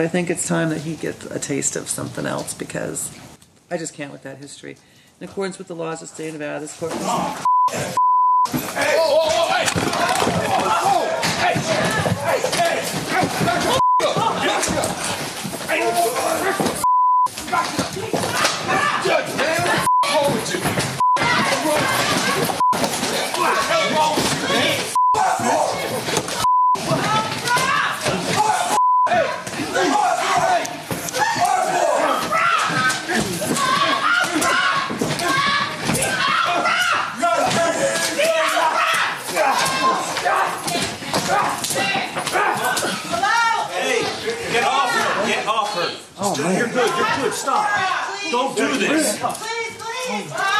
I think it's time that he gets a taste of something else because I just can't with that history. In accordance with the laws of the state of Nevada, this court... Get off her. Oh, man. You're good. Stop. Don't do this. Please.